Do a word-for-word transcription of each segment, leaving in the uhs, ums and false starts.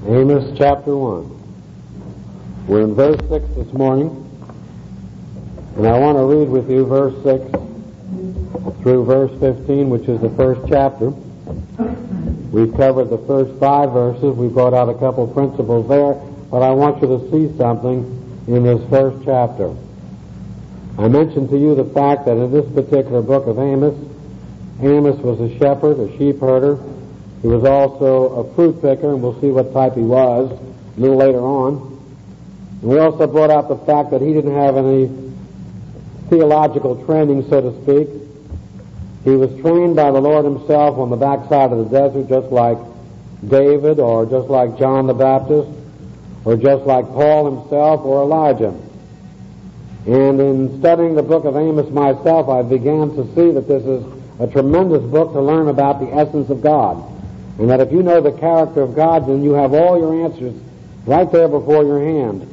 Amos chapter one. We're in verse six this morning, and I want to read with you verse six through verse fifteen, which is the first chapter. We've covered the first five verses. We brought out a couple principles there, but I want you to see something in this first chapter. I mentioned to you the fact that in this particular book of Amos, Amos was a shepherd, a sheep herder. He was also a fruit picker, and we'll see what type he was a little later on. And we also brought out the fact that he didn't have any theological training, so to speak. He was trained by the Lord himself on the backside of the desert, just like David, or just like John the Baptist, or just like Paul himself, or Elijah. And in studying the book of Amos myself, I began to see that this is a tremendous book to learn about the essence of God. And that if you know the character of God, then you have all your answers right there before your hand.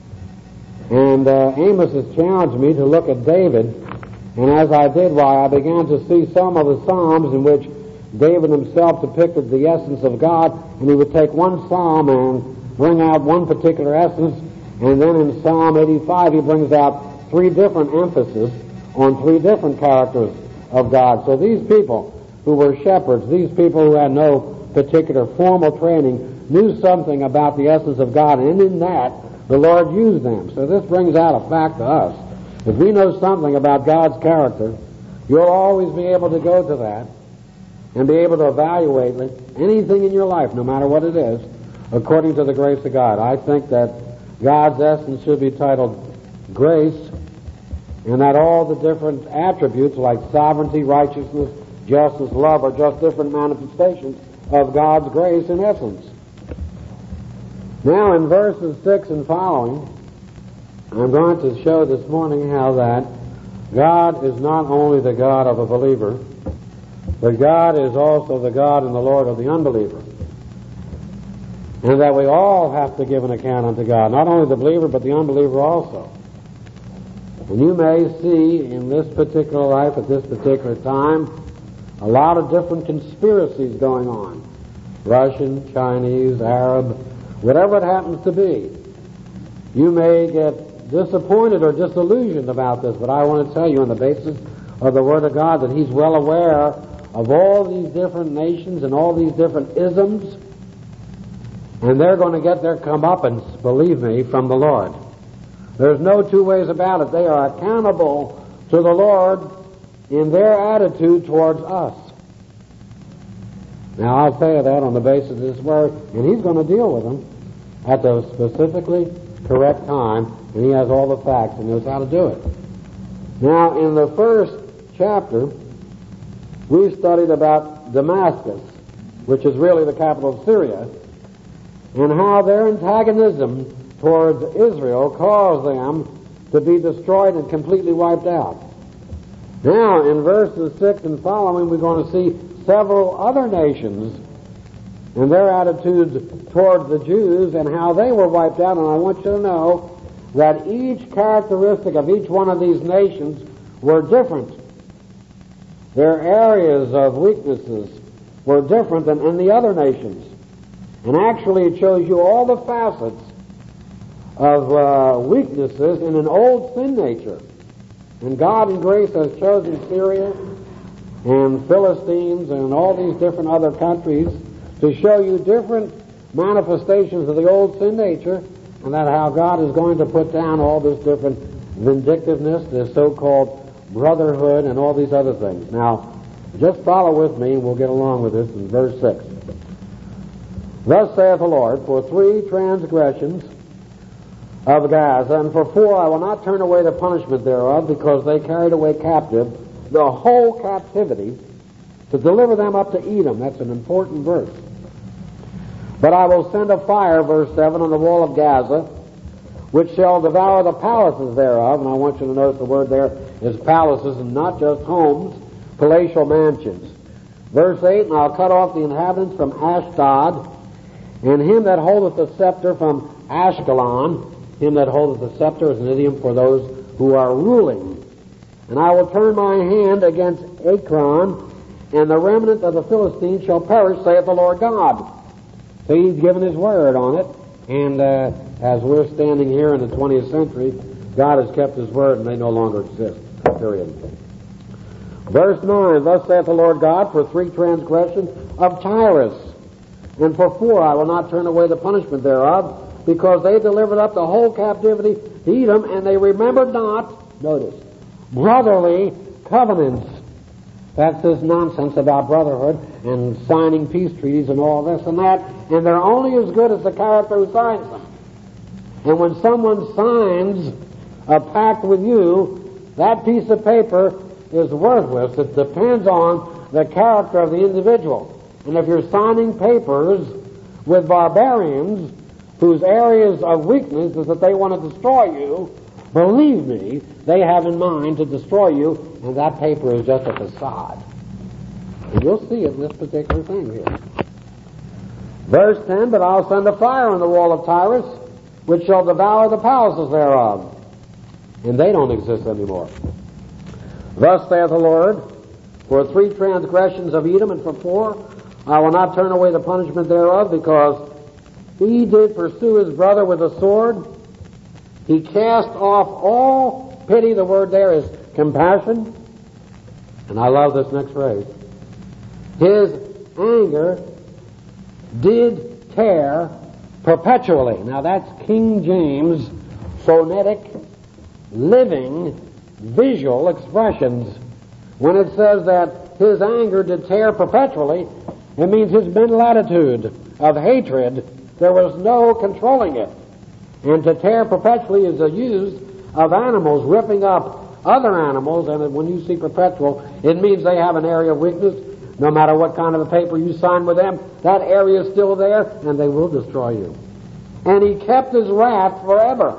And uh, Amos has challenged me to look at David, and as I did, why, I began to see some of the Psalms in which David himself depicted the essence of God, and he would take one Psalm and bring out one particular essence, and then in Psalm eighty-five he brings out three different emphases on three different characters of God. So these people who were shepherds, these people who had no particular formal training, knew something about the essence of God, and in that the Lord used them. So this brings out a fact to us. If we know something about God's character, you'll always be able to go to that and be able to evaluate anything in your life, no matter what it is, according to the grace of God. I think that God's essence should be titled grace, and that all the different attributes like sovereignty, righteousness, justice, love are just different manifestations of God's grace in essence. Now in verses six and following, I'm going to show this morning how that God is not only the God of a believer, but God is also the God and the Lord of the unbeliever. And that we all have to give an account unto God, not only the believer, but the unbeliever also. And you may see in this particular life at this particular time a lot of different conspiracies going on. Russian, Chinese, Arab, whatever it happens to be. You may get disappointed or disillusioned about this, but I want to tell you on the basis of the Word of God that He's well aware of all these different nations and all these different isms, and they're going to get their comeuppance, believe me, from the Lord. There's no two ways about it. They are accountable to the Lord in their attitude towards us. Now, I'll say that on the basis of this word, and He's going to deal with them at the specifically correct time, and He has all the facts and knows how to do it. Now, in the first chapter, we studied about Damascus, which is really the capital of Syria, and how their antagonism towards Israel caused them to be destroyed and completely wiped out. Now, in verses six and following, we're going to see several other nations and their attitudes towards the Jews and how they were wiped out. And I want you to know that each characteristic of each one of these nations were different. Their areas of weaknesses were different than in the other nations. And actually it shows you all the facets of uh, weaknesses in an old sin nature. And God in grace has chosen Syria and Philistines and all these different other countries to show you different manifestations of the old sin nature, and that how God is going to put down all this different vindictiveness, this so-called brotherhood, and all these other things. Now, just follow with me and we'll get along with this in verse six. Thus saith the Lord, for three transgressions of Gaza, and for four I will not turn away the punishment thereof, because they carried away captive the whole captivity, to deliver them up to Edom. That's an important verse. But I will send a fire, verse seven, on the wall of Gaza, which shall devour the palaces thereof. And I want you to notice the word there is palaces and not just homes, palatial mansions. Verse eight, and I'll cut off the inhabitants from Ashdod, and him that holdeth the scepter from Ashkelon. Him that holdeth the scepter is an idiom for those who are ruling. And I will turn my hand against Ekron, and the remnant of the Philistines shall perish, saith the Lord God. So he's given his word on it, and uh, as we're standing here in the twentieth century, God has kept his word, and they no longer exist. Period. Verse nine, thus saith the Lord God, for three transgressions of Tyrus, and for four I will not turn away the punishment thereof, because they delivered up the whole captivity to Edom, and they remembered not, notice, brotherly covenants. That's this nonsense about brotherhood and signing peace treaties and all this and that, and they're only as good as the character who signs them. And when someone signs a pact with you, that piece of paper is worthless. It depends on the character of the individual. And if you're signing papers with barbarians whose areas of weakness is that they want to destroy you, believe me, they have in mind to destroy you, and that paper is just a facade. And you'll see it in this particular thing here. Verse ten, but I'll send a fire on the wall of Tyrus, which shall devour the palaces thereof. And they don't exist anymore. Thus saith the Lord, for three transgressions of Edom, and for four, I will not turn away the punishment thereof, because he did pursue his brother with a sword. He cast off all pity. The word there is compassion. And I love this next phrase. His anger did tear perpetually. Now that's King James phonetic, living, visual expressions. When it says that his anger did tear perpetually, it means his mental attitude of hatred, there was no controlling it. And to tear perpetually is a use of animals ripping up other animals, and when you see perpetual, it means they have an area of weakness. No matter what kind of a paper you sign with them, that area is still there, and they will destroy you. And he kept his wrath forever.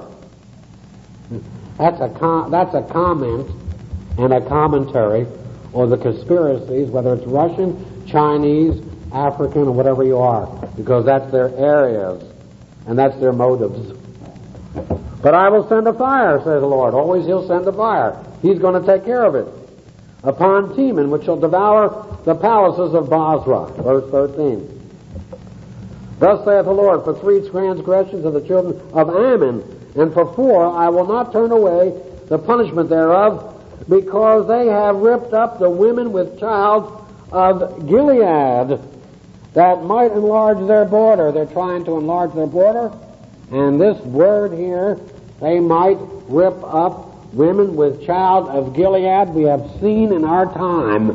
That's a com- that's a comment and a commentary on the conspiracies, whether it's Russian, Chinese, African, or whatever you are, because that's their areas, and that's their motives. But I will send a fire, says the Lord. Always he'll send a fire. He's going to take care of it. Upon Teman, which shall devour the palaces of Basra. Verse thirteen. Thus saith the Lord, for three transgressions of the children of Ammon, and for four I will not turn away the punishment thereof, because they have ripped up the women with child of Gilead, that might enlarge their border. They're trying to enlarge their border. And this word here, they might rip up women with child of Gilead, we have seen in our time.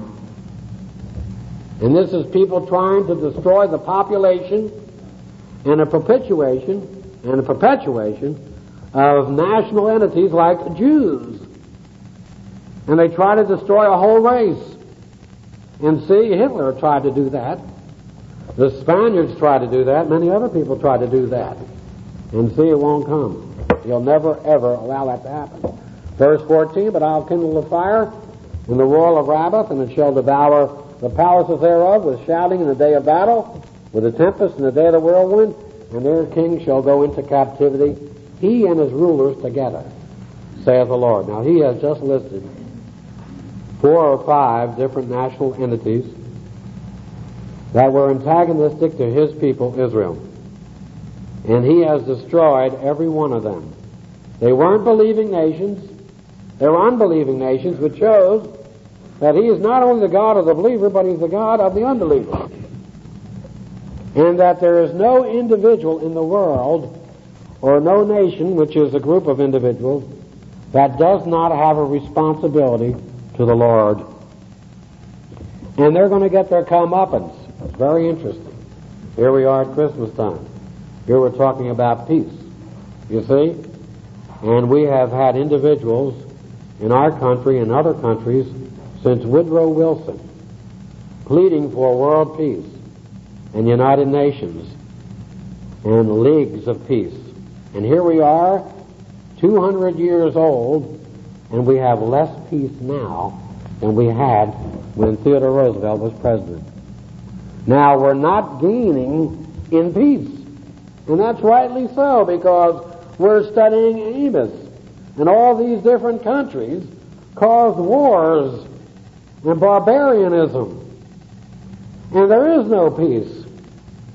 And this is people trying to destroy the population and a perpetuation and a perpetuation of national entities like Jews. And they try to destroy a whole race. And see, Hitler tried to do that. The Spaniards tried to do that. Many other people tried to do that. And see, it won't come. He'll never, ever allow that to happen. Verse fourteen, but I'll kindle the fire in the wall of Rabbath, and it shall devour the palaces thereof with shouting in the day of battle, with a tempest in the day of the whirlwind, and their king shall go into captivity, he and his rulers together, saith the Lord. Now, he has just listed four or five different national entities that were antagonistic to his people, Israel. And he has destroyed every one of them. They weren't believing nations. They were unbelieving nations, which shows that he is not only the God of the believer, but he's the God of the unbeliever. And that there is no individual in the world, or no nation, which is a group of individuals, that does not have a responsibility to the Lord. And they're going to get their comeuppance. It's very interesting. Here we are at Christmas time. Here we're talking about peace, you see? And we have had individuals in our country and other countries since Woodrow Wilson pleading for world peace and United Nations and leagues of peace. And here we are, two hundred years old, and we have less peace now than we had when Theodore Roosevelt was president. Now, we're not gaining in peace. And that's rightly so, because we're studying Amos. And all these different countries caused wars and barbarianism. And there is no peace.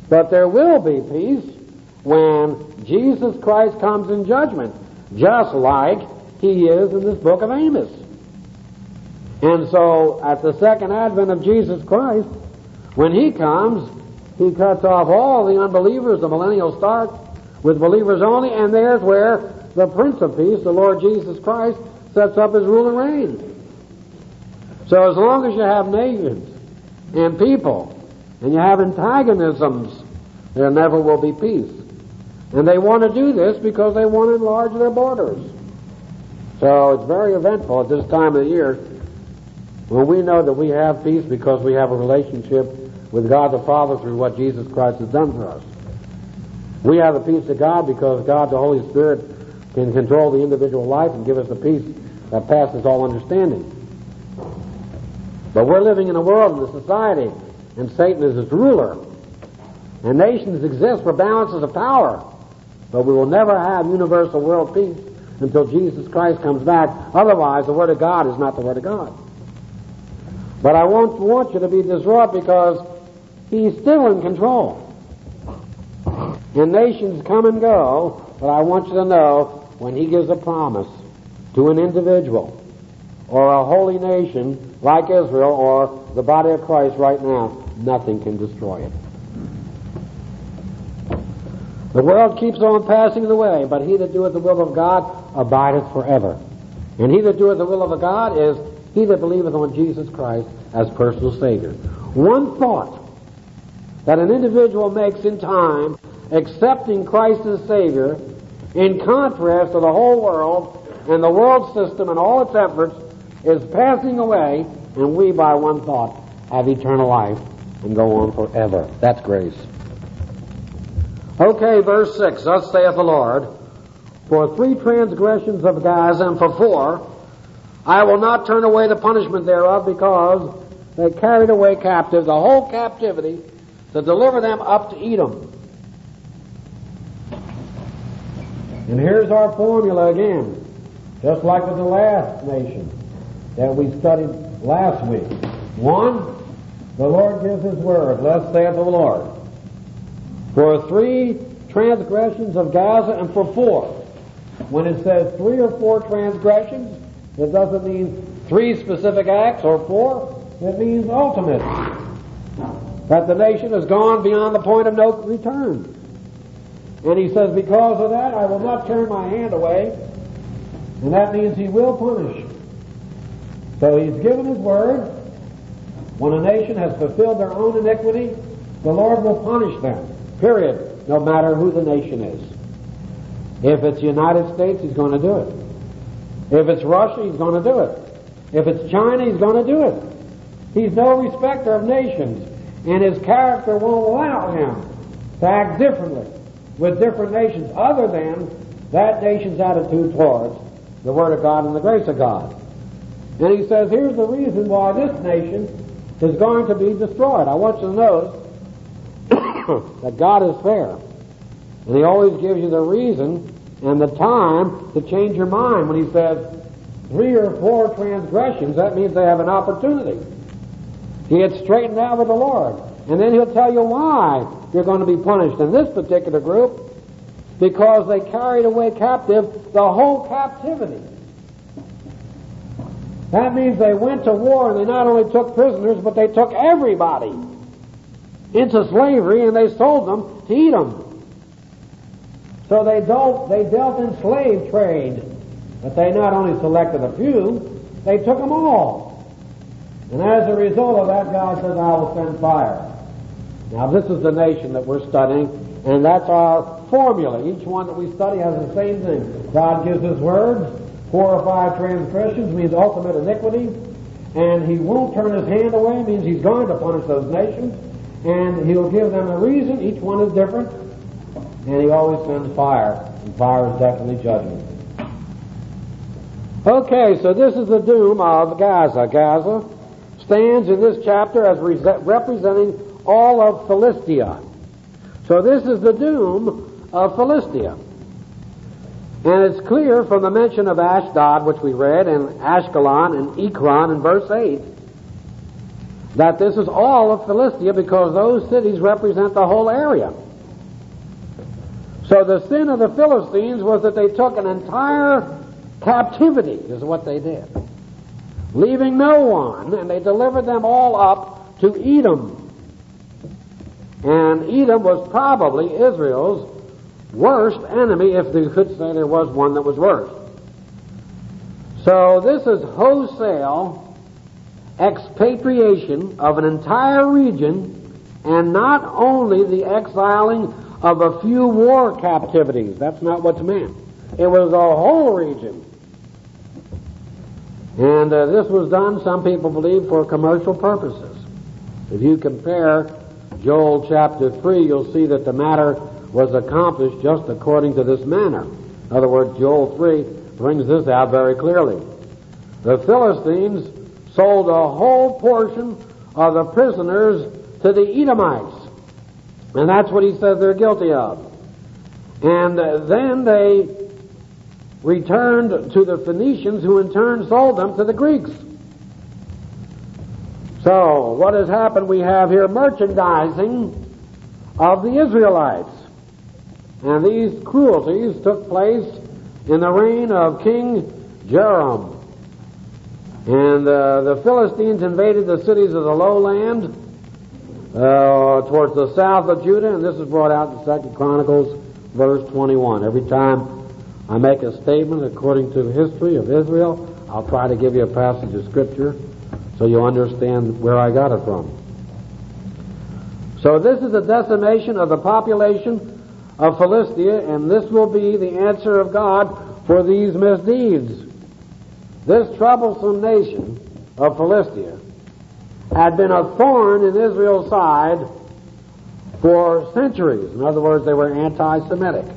But there will be peace when Jesus Christ comes in judgment, just like he is in this book of Amos. And so, at the second advent of Jesus Christ, when he comes, he cuts off all the unbelievers. The millennial starts with believers only, and there's where the Prince of Peace, the Lord Jesus Christ, sets up his rule and reign. So as long as you have nations and people, and you have antagonisms, there never will be peace. And they want to do this because they want to enlarge their borders. So it's very eventful at this time of the year when we know that we have peace because we have a relationship with God the Father through what Jesus Christ has done for us. We have the peace of God because God the Holy Spirit can control the individual life and give us a peace that passes all understanding. But we're living in a world and a society, and Satan is its ruler. And nations exist for balances of power. But we will never have universal world peace until Jesus Christ comes back. Otherwise, the Word of God is not the Word of God. But I won't want you to be distraught because he's still in control. And nations come and go, but I want you to know when he gives a promise to an individual or a holy nation like Israel or the body of Christ right now, nothing can destroy it. The world keeps on passing away, but he that doeth the will of God abideth forever. And he that doeth the will of God is he that believeth on Jesus Christ as personal Savior. One thought that an individual makes in time, accepting Christ as Savior, in contrast to the whole world and the world system and all its efforts, is passing away, and we, by one thought, have eternal life and go on forever. That's grace. Okay, verse six, thus saith the Lord, for three transgressions of Gaza and for four, I will not turn away the punishment thereof, because they carried away captive the whole captivity to deliver them up to Edom. And here's our formula again, just like with the last nation that we studied last week. One, the Lord gives his word, thus saith the Lord. For three transgressions of Gaza and for four. When it says three or four transgressions, it doesn't mean three specific acts or four. It means ultimate. That the nation has gone beyond the point of no return. And he says, because of that, I will not turn my hand away. And that means he will punish. So he's given his word. When a nation has fulfilled their own iniquity, the Lord will punish them. Period. No matter who the nation is. If it's the United States, he's going to do it. If it's Russia, he's going to do it. If it's China, he's going to do it. He's no respecter of nations, and his character won't allow him to act differently with different nations other than that nation's attitude towards the Word of God and the grace of God. And he says, here's the reason why this nation is going to be destroyed. I want you to notice that God is fair. And he always gives you the reason and the time to change your mind. When he says three or four transgressions, that means they have an opportunity to get straightened out with the Lord. And then he'll tell you why you're going to be punished in this particular group, because they carried away captive the whole captivity. That means they went to war and they not only took prisoners, but they took everybody into slavery and they sold them to Edom. So they dealt, they dealt in slave trade, but they not only selected a few, they took them all. And as a result of that, God says, I will send fire. Now this is the nation that we're studying, and that's our formula. Each one that we study has the same thing. God gives his words. Four or five transgressions means ultimate iniquity, and he won't turn his hand away, means he's going to punish those nations, and he'll give them a reason. Each one is different, and he always sends fire, and fire is definitely judgment. Okay, so this is the doom of Gaza. Gaza stands in this chapter as re- representing all of Philistia. So this is the doom of Philistia. And it's clear from the mention of Ashdod, which we read, and Ashkelon and Ekron in verse eight, that this is all of Philistia because those cities represent the whole area. So the sin of the Philistines was that they took an entire captivity, is what they did, leaving no one, and they delivered them all up to Edom. And Edom was probably Israel's worst enemy, if you could say there was one that was worse. So this is wholesale expatriation of an entire region, and not only the exiling of a few war captivities. That's not what's meant. It was a whole region. And uh, this was done, some people believe, for commercial purposes. If you compare Joel chapter three, you'll see that the matter was accomplished just according to this manner. In other words, Joel three brings this out very clearly. The Philistines sold a whole portion of the prisoners to the Edomites. And that's what he says they're guilty of. And uh, then they returned to the Phoenicians, who in turn sold them to the Greeks. So, what has happened? We have here merchandising of the Israelites. And these cruelties took place in the reign of King Joram. And uh, the Philistines invaded the cities of the lowland uh, towards the south of Judah, and this is brought out in Second Chronicles, verse twenty-one. Every time I make a statement according to the history of Israel, I'll try to give you a passage of Scripture so you'll understand where I got it from. So this is the decimation of the population of Philistia, and this will be the answer of God for these misdeeds. This troublesome nation of Philistia had been a thorn in Israel's side for centuries. In other words, they were anti-Semitic.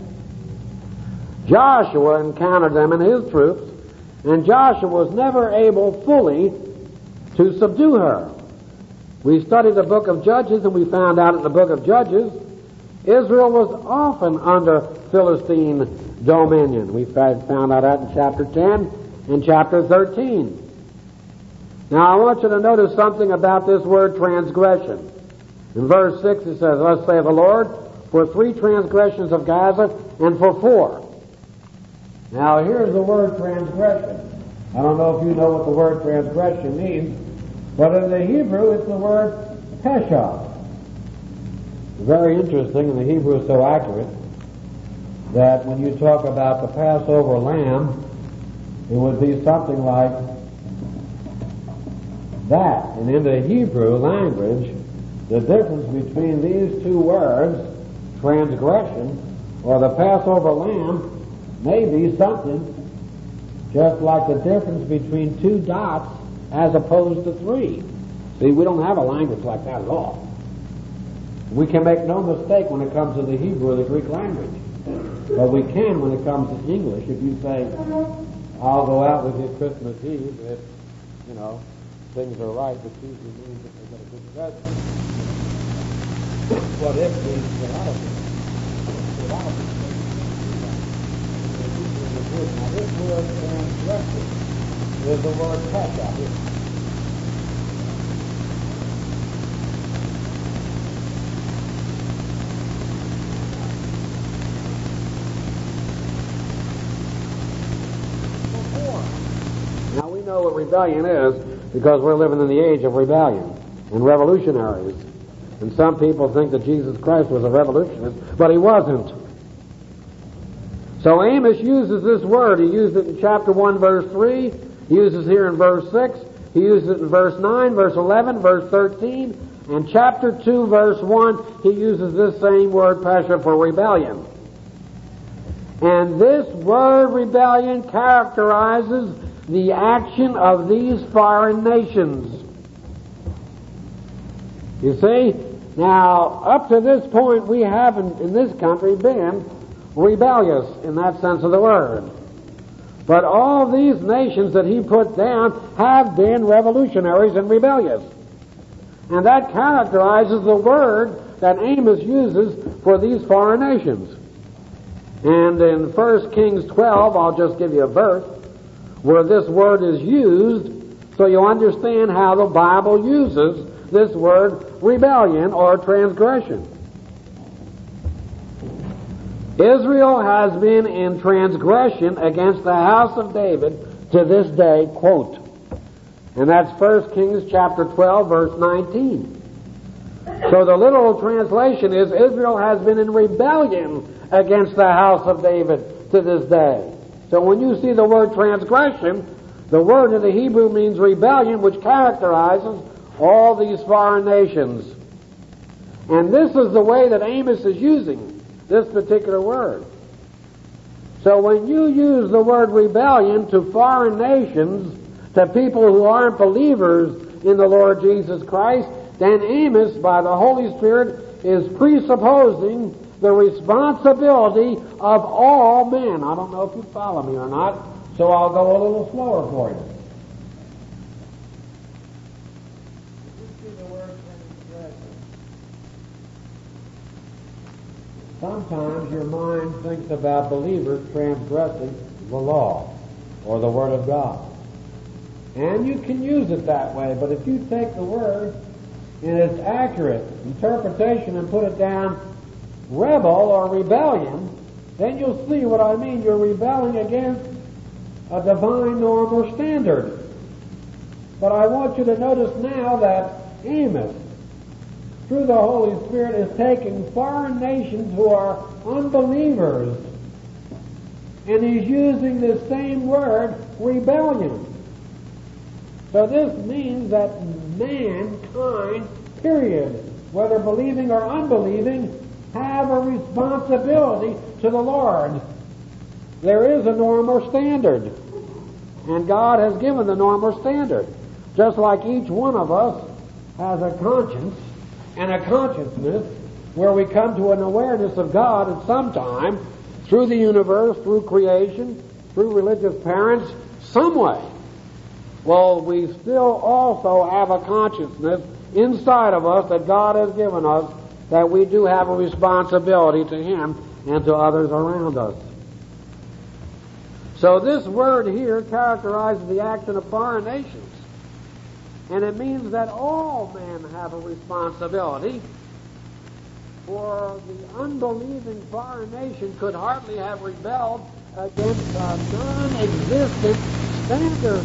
Joshua encountered them and his troops, and Joshua was never able fully to subdue her. We studied the book of Judges, and we found out in the book of Judges, Israel was often under Philistine dominion. We found out that in chapter ten and chapter thirteen. Now, I want you to notice something about this word transgression. In verse six it says, "Thus saith the Lord, for three transgressions of Gaza, and for four." Now, here's the word transgression. I don't know if you know what the word transgression means, but in the Hebrew it's the word pesha. Very interesting, and the Hebrew is so accurate that when you talk about the Passover lamb, it would be something like that. And in the Hebrew language, the difference between these two words, transgression or the Passover lamb, may be something just like the difference between two dots as opposed to three. See, we don't have a language like that at all. We can make no mistake when it comes to the Hebrew or the Greek language. But we can when it comes to English. If you say, "I'll go out with you Christmas Eve," if, you know, things are right, but usually means that they get a good present. What if these theologians, theologians, now this word transgression is the word pesha. Now we know what rebellion is because we're living in the age of rebellion and revolutionaries. And some people think that Jesus Christ was a revolutionist, but he wasn't. So Amos uses this word. He used it in chapter one, verse three. He uses it here in verse six. He uses it in verse nine, verse eleven, verse thirteen. And chapter two, verse one, he uses this same word, pesha, for rebellion. And this word rebellion characterizes the action of these foreign nations. You see? Now, up to this point, we haven't, in this country, been rebellious in that sense of the word. But all these nations that he put down have been revolutionaries and rebellious. And that characterizes the word that Amos uses for these foreign nations. And in First Kings twelve, I'll just give you a verse, where this word is used, so you understand how the Bible uses this word rebellion or transgression. Israel has been in transgression against the house of David to this day, quote. And that's First Kings chapter twelve, verse nineteen. So the literal translation is, Israel has been in rebellion against the house of David to this day. So when you see the word transgression, the word in the Hebrew means rebellion, which characterizes all these foreign nations. And this is the way that Amos is using this particular word. So when you use the word rebellion to foreign nations, to people who aren't believers in the Lord Jesus Christ, then Amos, by the Holy Spirit, is presupposing the responsibility of all men. I don't know if you follow me or not, so I'll go a little slower for you. Sometimes your mind thinks about believers transgressing the law or the Word of God. And you can use it that way, but if you take the Word in its accurate interpretation and put it down rebel or rebellion, then you'll see what I mean. You're rebelling against a divine norm or standard. But I want you to notice now that Amos, through the Holy Spirit, is taking foreign nations who are unbelievers, and he's using this same word, rebellion. So this means that mankind, period, whether believing or unbelieving, have a responsibility to the Lord. There is a norm or standard, and God has given the norm or standard. Just like each one of us has a conscience and a consciousness where we come to an awareness of God at some time through the universe, through creation, through religious parents, some way. Well, we still also have a consciousness inside of us that God has given us, that we do have a responsibility to Him and to others around us. So this word here characterizes the action of foreign nations. And it means that all men have a responsibility, for the unbelieving foreign nation could hardly have rebelled against a non-existent standard.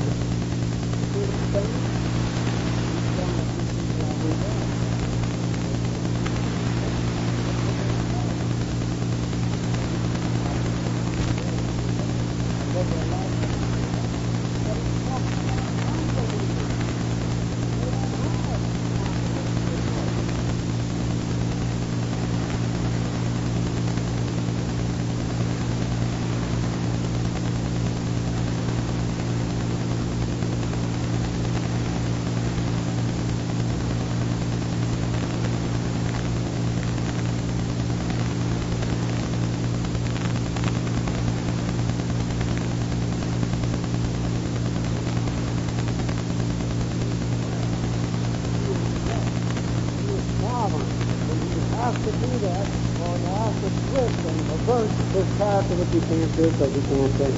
That you can't do because you can't change.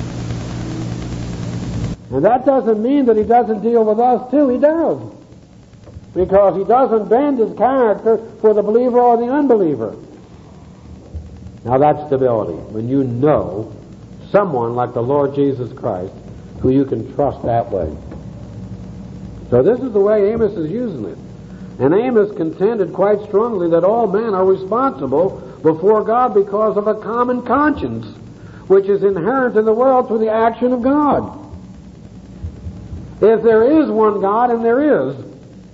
And that doesn't mean that He doesn't deal with us too. He does. Because He doesn't bend His character for the believer or the unbeliever. Now that's stability. When you know someone like the Lord Jesus Christ who you can trust that way. So this is the way Amos is using it. And Amos contended quite strongly that all men are responsible before God because of a common conscience, which is inherent in the world through the action of God. If there is one God, and there is,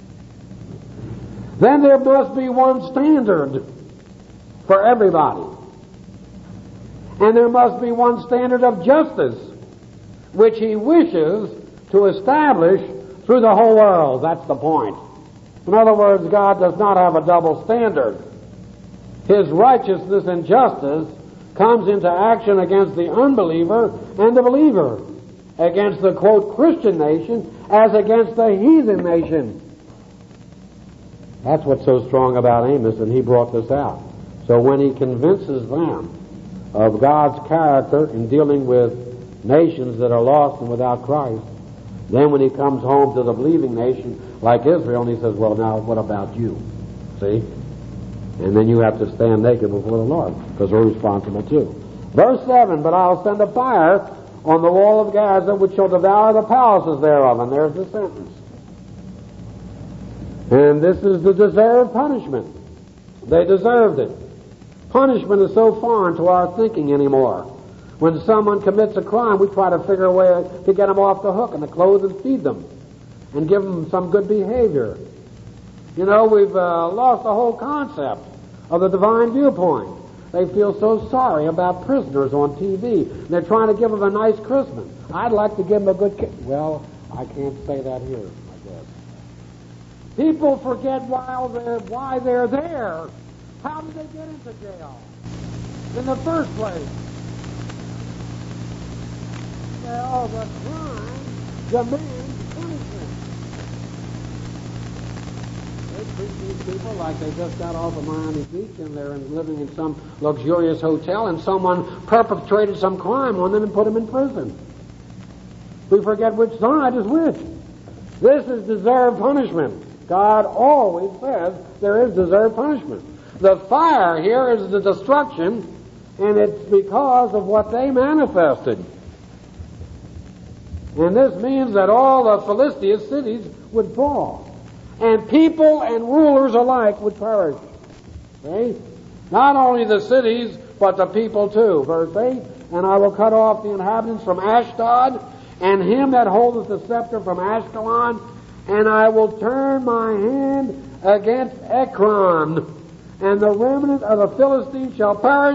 then there must be one standard for everybody. And there must be one standard of justice, which He wishes to establish through the whole world. That's the point. In other words, God does not have a double standard. His righteousness and justice comes into action against the unbeliever and the believer, against the, quote, Christian nation as against the heathen nation. That's what's so strong about Amos, and he brought this out. So when he convinces them of God's character in dealing with nations that are lost and without Christ, then when he comes home to the believing nation, like Israel, and he says, well, now what about you? See? And then you have to stand naked before the Lord, because we're responsible too. Verse seven, but I'll send a fire on the wall of Gaza, which shall devour the palaces thereof. And there's the sentence. And this is the deserved punishment. They deserved it. Punishment is so foreign to our thinking anymore. When someone commits a crime, we try to figure a way to get them off the hook and to clothe and feed them and give them some good behavior. You know, we've uh, lost the whole concept of the divine viewpoint. They feel so sorry about prisoners on T V. They're trying to give them a nice Christmas. I'd like to give them a good ki- Well, I can't say that here, I guess. People forget why they're, why they're there. How did they get into jail in the first place? Well, the crime demands punishment. They treat these people like they just got off of Miami Beach and they're living in some luxurious hotel, and someone perpetrated some crime on them and put them in prison. We forget which side is which. This is deserved punishment. God always says there is deserved punishment. The fire here is the destruction, and it's because of what they manifested. And this means that all the Philistia cities would fall, and people and rulers alike would perish. See? Not only the cities, but the people too. Verse eight, and I will cut off the inhabitants from Ashdod, and him that holdeth the scepter from Ashkelon, and I will turn my hand against Ekron, and the remnant of the Philistines shall perish.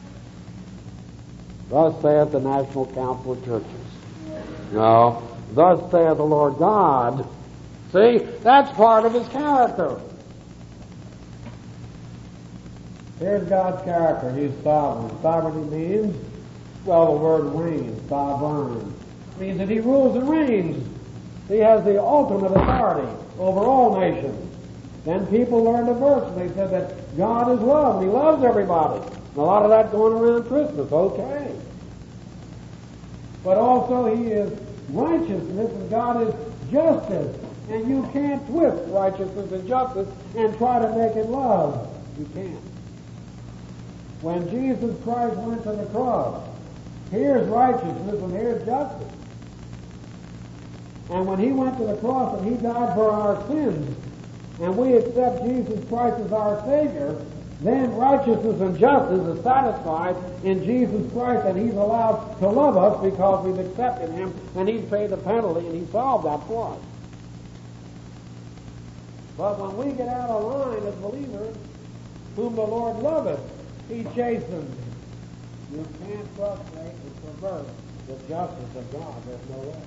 Thus saith the National Council of Churches. No, thus saith the Lord God. See, that's part of his character. Here's God's character. He's sovereign. Sovereignty means, well, the word reign, sovereign, means that he rules and reigns. He has the ultimate authority over all nations. Then people learned a verse, and they said that God is love, and he loves everybody. And a lot of that going around Christmas, okay. But also he is righteousness, and God is justice. And you can't twist righteousness and justice and try to make it love. You can't. When Jesus Christ went to the cross, here's righteousness and here's justice. And when he went to the cross and he died for our sins, and we accept Jesus Christ as our Savior, then righteousness and justice is satisfied in Jesus Christ, and he's allowed to love us because we've accepted him, and he's paid the penalty, and he solved that for us. But when we get out of line as believers, whom the Lord loveth, he chastens. You can't frustrate and pervert the justice of God. There's no way.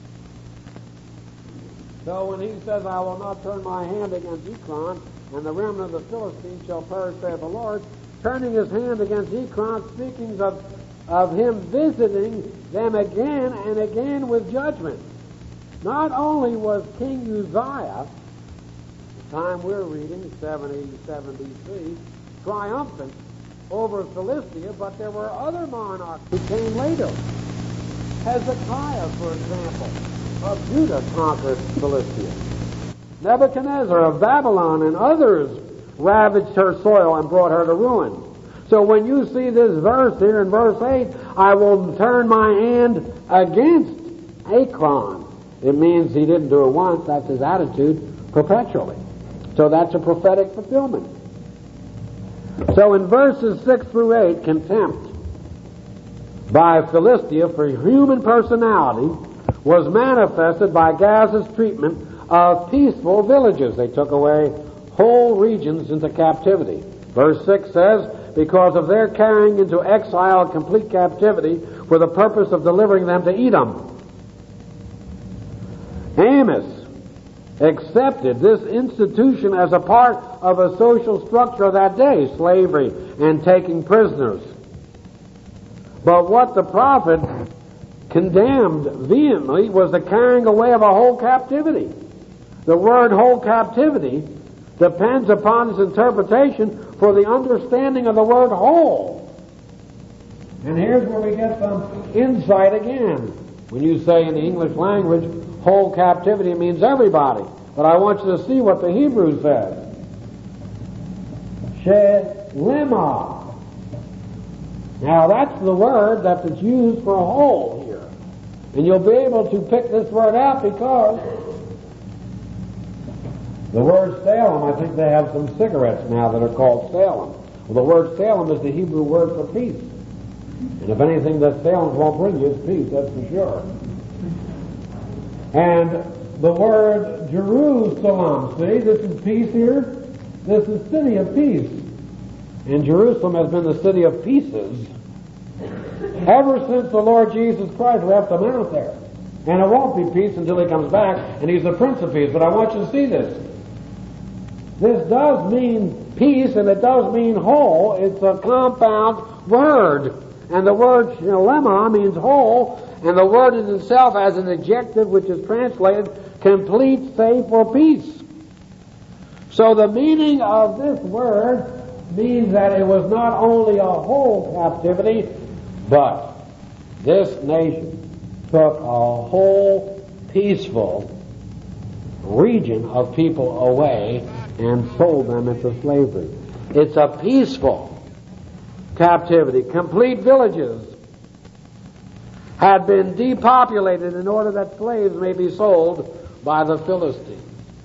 So when he says, I will not turn my hand against Ekron, and the remnant of the Philistines shall perish, saith the Lord, turning his hand against Ekron, speaking of, of him visiting them again and again with judgment. Not only was King Uzziah, the time we're reading, seven eighty-seven B C, triumphant over Philistia, but there were other monarchs who came later. Hezekiah, for example, of Judah conquered Philistia. Nebuchadnezzar of Babylon and others ravaged her soil and brought her to ruin. So when you see this verse here in verse eight, I will turn my hand against Ekron. It means he didn't do it once. That's his attitude perpetually. So that's a prophetic fulfillment. So in verses six through eight, contempt by Philistia for human personality was manifested by Gaza's treatment of peaceful villages. They took away whole regions into captivity. Verse six says, because of their carrying into exile complete captivity for the purpose of delivering them to Edom. Amos accepted this institution as a part of a social structure of that day, slavery and taking prisoners. But what the prophet condemned vehemently was the carrying away of a whole captivity. The word whole captivity depends upon its interpretation for the understanding of the word whole. And here's where we get some insight again. When you say in the English language, whole captivity means everybody. But I want you to see what the Hebrew says. Shelema. Now that's the word that is used for whole here. And you'll be able to pick this word out because the word Salem, I think they have some cigarettes now that are called Salem. Well, the word Salem is the Hebrew word for peace. And if anything that Salem won't bring you is peace, that's for sure. And the word Jerusalem, see, this is peace here. This is city of peace. And Jerusalem has been the city of pieces ever since the Lord Jesus Christ left them out there. And it won't be peace until he comes back, and he's the Prince of Peace. But I want you to see this. This does mean peace, and it does mean whole. It's a compound word. And the word shalema means whole, and the word in itself has an adjective which is translated complete, safe, or peace. So the meaning of this word means that it was not only a whole captivity, but this nation took a whole peaceful region of people away and sold them into slavery. It's a peaceful captivity. Complete villages had been depopulated in order that slaves may be sold by the Philistines.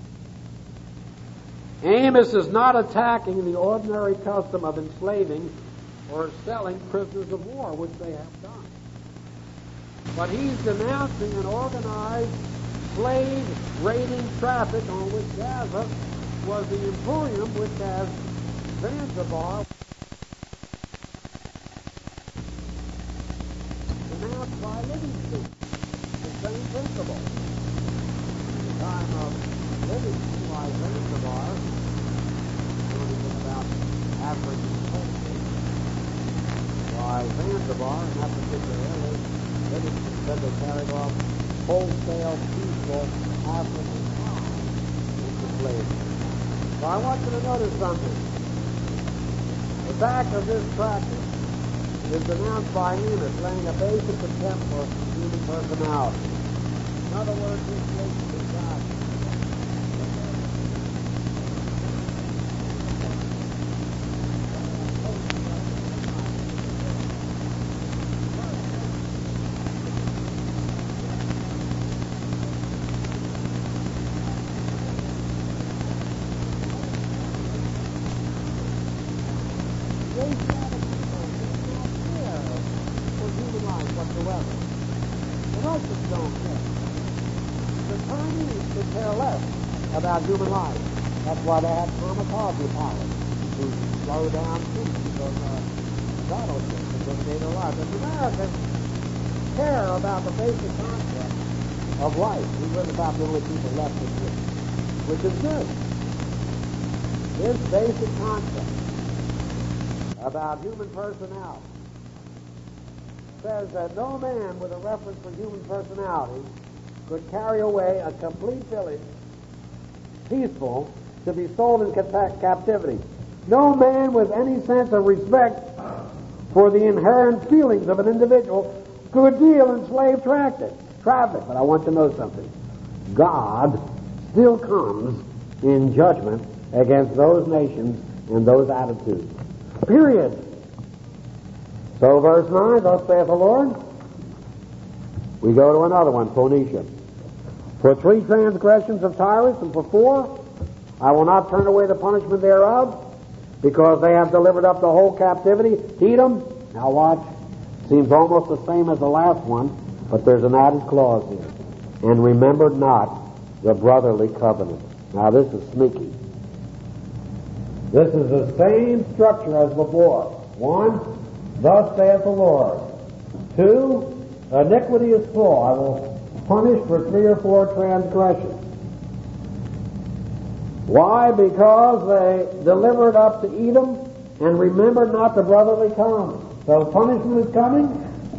Amos is not attacking the ordinary custom of enslaving or selling prisoners of war, which they have done. But he's denouncing an organized slave-raiding traffic on which Gaza was the emporium, which has Zanzibar denounced by Livingston. The same principle. At the time of Livingston, like Zanzibar, learning about African culture, why Zanzibar, in that particular area, Livingston said they carried off wholesale, peaceful African tribes into slavery. So I want you to notice something. The fact of this practice is denounced by Amos, laying a basic contempt for human personality. In other words, this nation is God. About human life. That's why they had kamikaze pilots to slow down troops on uh, battleships and eliminate their lives. And the Americans care about the basic concept of life. We live about the only people left in this, which is good. This basic concept about human personality says that no man with a reference for human personality could carry away a complete village peaceful to be sold in captivity. No man with any sense of respect for the inherent feelings of an individual could deal in slave traffic. Traffic. But I want you to know something. God still comes in judgment against those nations and those attitudes. Period. So verse nine, thus saith the Lord. We go to another one, Phoenicia. For three transgressions of Tyrus, and for four, I will not turn away the punishment thereof, because they have delivered up the whole captivity. Edom, now watch, seems almost the same as the last one, but there's an added clause here. And remembered not the brotherly covenant. Now this is sneaky. This is the same structure as before. One, thus saith the Lord. Two, iniquity is full. I will punish for three or four transgressions. Why? Because they delivered up to Edom and remembered not the brotherly covenant. So punishment is coming.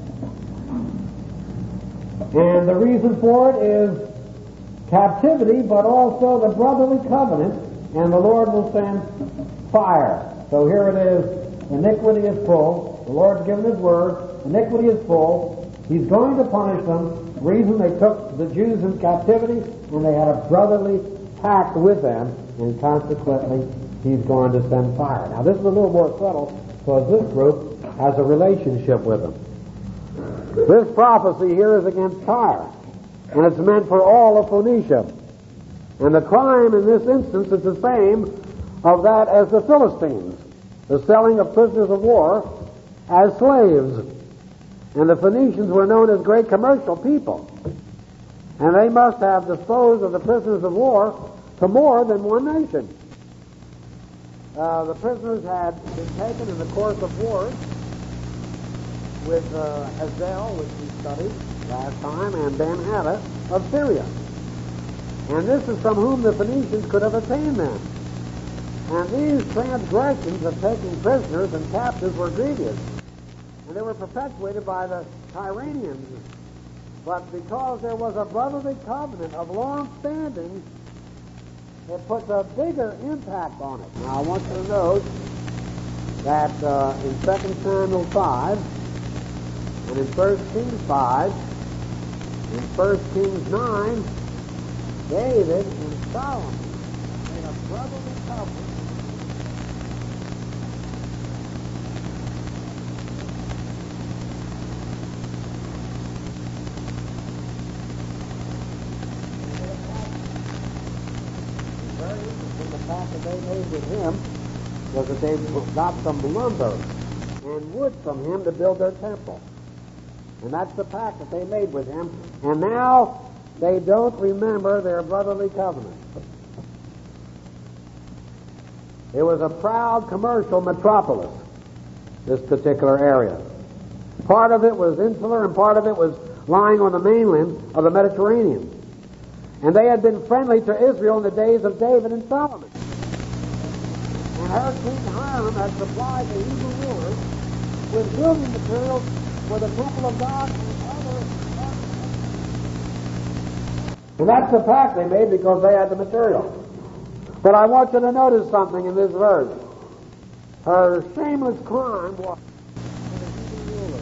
And the reason for it is captivity, but also the brotherly covenant, and the Lord will send fire. So here it is, iniquity is full. The Lord's given His word, iniquity is full. He's going to punish them. The reason they took the Jews in captivity, and they had a brotherly pact with them, and consequently, he's going to send fire. Now, this is a little more subtle, because this group has a relationship with them. This prophecy here is against Tyre, and it's meant for all of Phoenicia. And the crime in this instance is the same of that as the Philistines, the selling of prisoners of war as slaves. And the Phoenicians were known as great commercial people. And they must have disposed of the prisoners of war to more than one nation. Uh, the prisoners had been taken in the course of wars with uh, Hazael, which we studied last time, and Ben-Hadad of Syria. And this is from whom the Phoenicians could have obtained them. And these transgressions of taking prisoners and captives were grievous. And they were perpetuated by the Tyranians. But because there was a brotherly covenant of long standing, it puts a bigger impact on it. Now I want you to note that uh, in Second Samuel five, and in First Kings five, in First Kings nine, David and Solomon made a brotherly covenant. That they made with him was that they got some lumber and wood from him to build their temple. And that's the pact that they made with him. And now they don't remember their brotherly covenant. It was a proud commercial metropolis, this particular area. Part of it was insular and part of it was lying on the mainland of the Mediterranean. And they had been friendly to Israel in the days of David and Solomon. And her king Hiram had supplied the Hebrew rulers with building materials for the temple of God and other. And that's the pact they made because they had the material. But I want you to notice something in this verse. Her shameless crime was for the Hebrew rulers.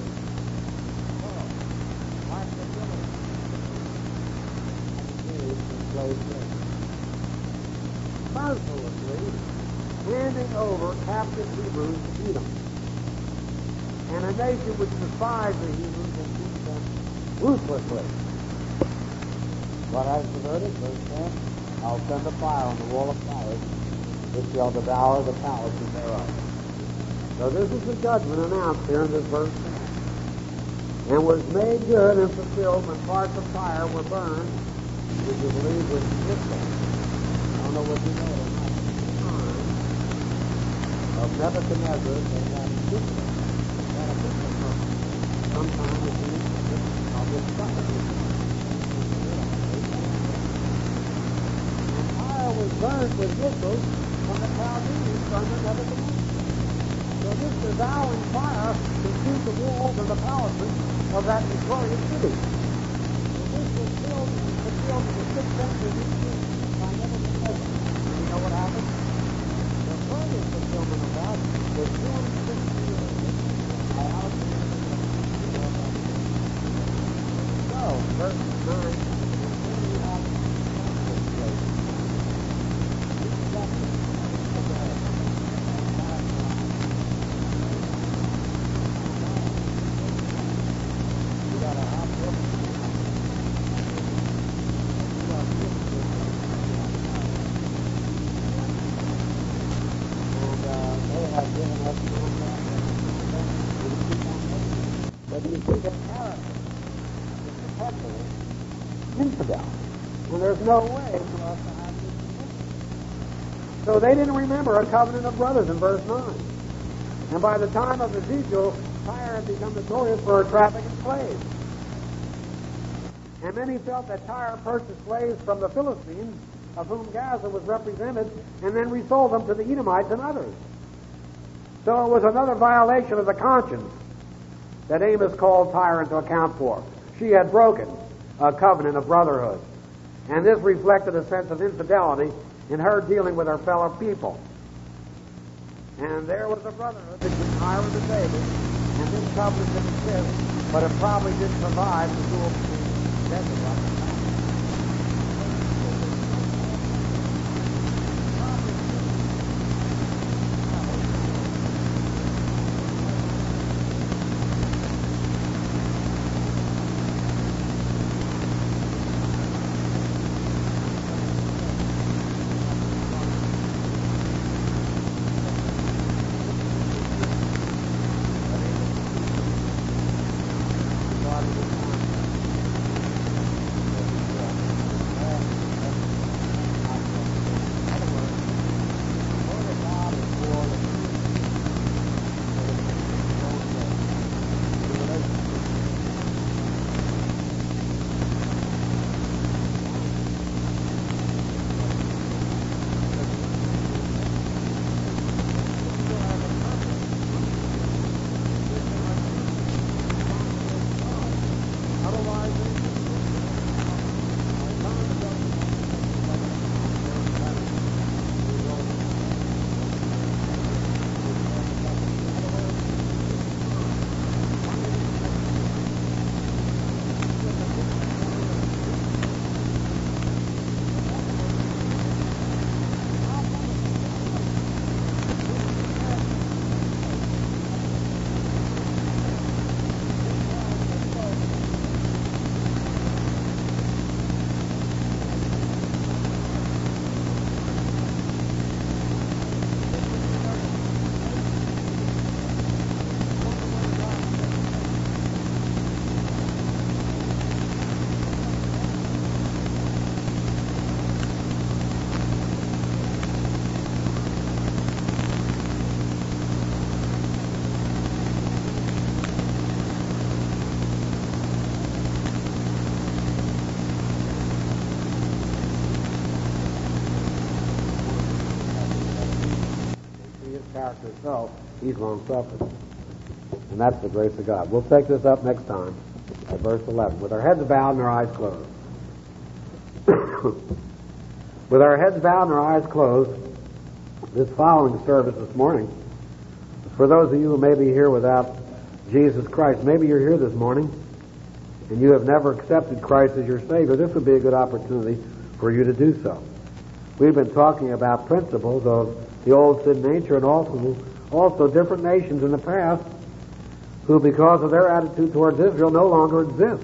Mercilessly handing over captive Hebrews to Edom, and a nation which despised the Hebrews and beat them ruthlessly. What has the verdict? Verse ten, I'll send a fire on the wall of fire, which shall devour the palaces thereof. So this is the judgment announced here in this verse ten, and was made good and fulfilled when parts of fire were burned, which you believe was Israel. I don't know what you know of that time of Nebuchadnezzar, they had Israel. They had a different purpose. Sometimes it's in the of this suffering. And fire was burned with missiles from the Chaldeans under Nebuchadnezzar. So this devouring fire consumed the walls and the palaces of that victorious city. So this was filled fulfilled in the sixth century B C by Nebuchadnezzar. You know what happened? The furthest fulfillment of that was two hundred sixty years by Alexander the Great. So, verse nine, we have this place. This chapter of the we got a hot book. Have given us but you see the character is perpetual infidel. And there's no way for us to have this conviction. So they didn't remember a covenant of brothers in verse nine. And by the time of Ezekiel, Tyre had become notorious for her traffic in slaves. And many felt that Tyre purchased slaves from the Philistines, of whom Gaza was represented, and then resold them to the Edomites and others. So it was another violation of the conscience that Amos called Tyre into account for. She had broken a covenant of brotherhood. And this reflected a sense of infidelity in her dealing with her fellow people. And there was a brotherhood between Tyre and David, and this covenant didn't exist, but it probably didn't survive the duel between Jezebel and character is so, he's long-suffering. And that's the grace of God. We'll take this up next time at verse eleven. With our heads bowed and our eyes closed. With our heads bowed and our eyes closed, this following service this morning, for those of you who may be here without Jesus Christ, maybe you're here this morning and you have never accepted Christ as your Savior, this would be a good opportunity for you to do so. We've been talking about principles of the old sin nature and also, also different nations in the past who, because of their attitude towards Israel, no longer exist.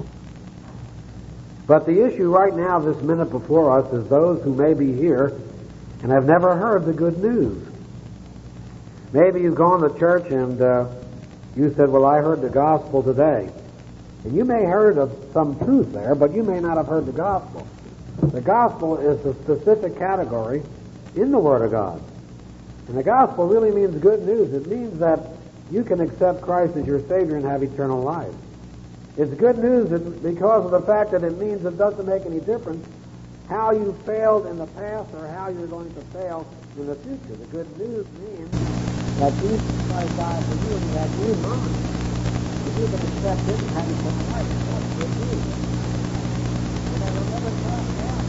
But the issue right now, this minute before us, is those who may be here and have never heard the good news. Maybe you've gone to church and uh, you said, well, I heard the gospel today. And you may have heard of some truth there, but you may not have heard the gospel. The gospel is a specific category in the Word of God. And the gospel really means good news. It means that you can accept Christ as your Savior and have eternal life. It's good news because of the fact that it means it doesn't make any difference how you failed in the past or how you're going to fail in the future. The good news means that Jesus Christ died for you and you have new mind. If you can accept Him and have eternal life, that's good news. And I will never talk down.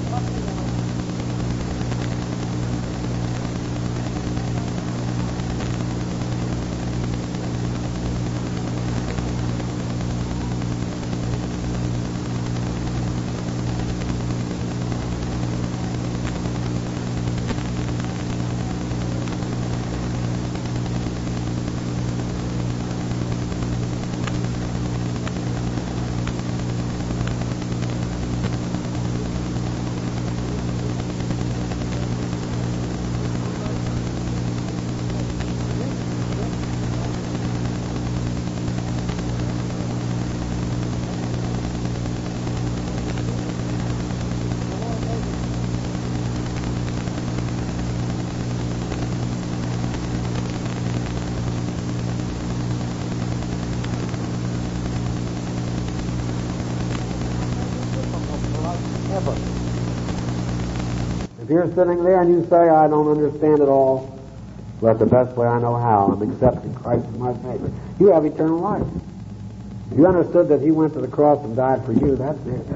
If you're sitting there and you say, I don't understand it all, but the best way I know how, I'm accepting Christ as my Savior, you have eternal life. If you understood that He went to the cross and died for you, that's it.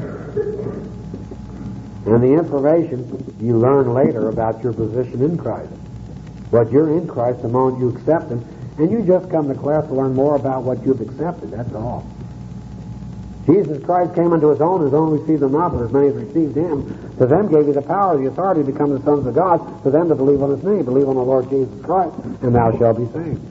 And the information you learn later about your position in Christ. But you're in Christ the moment you accept Him, and you just come to class to learn more about what you've accepted, that's all. Jesus Christ came unto His own, His own received Him not, but as many as received Him, to them gave He the power, the authority to become the sons of God, to them to believe on His name. Believe on the Lord Jesus Christ, and thou shalt be saved.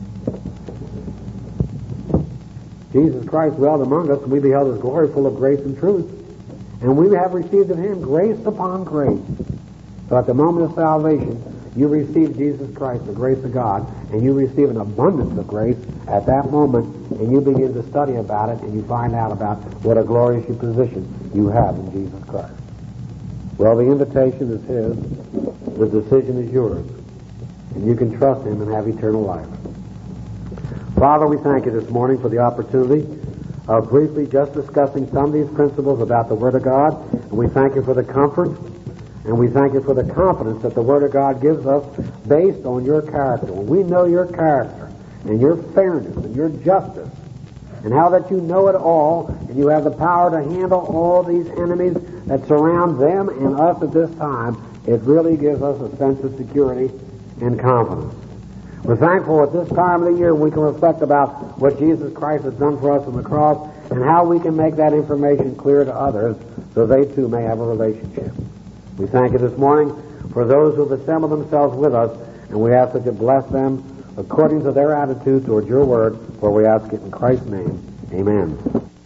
Jesus Christ dwelled among us, and we beheld His glory full of grace and truth. And we have received of Him grace upon grace. So at the moment of salvation, you receive Jesus Christ, the grace of God, and you receive an abundance of grace at that moment, and you begin to study about it, and you find out about what a glorious position you have in Jesus Christ. Well, the invitation is His. The decision is yours. And you can trust Him and have eternal life. Father, we thank You this morning for the opportunity of briefly just discussing some of these principles about the Word of God, and we thank You for the comfort, and we thank You for the confidence that the Word of God gives us based on Your character. When we know Your character and Your fairness and Your justice, and how that You know it all, and You have the power to handle all these enemies that surround them and us at this time, it really gives us a sense of security and confidence. We're thankful at this time of the year we can reflect about what Jesus Christ has done for us on the cross and how we can make that information clear to others so they too may have a relationship. We thank You this morning for those who have assembled themselves with us, and we ask that You bless them according to their attitude towards Your word, for we ask it in Christ's name. Amen.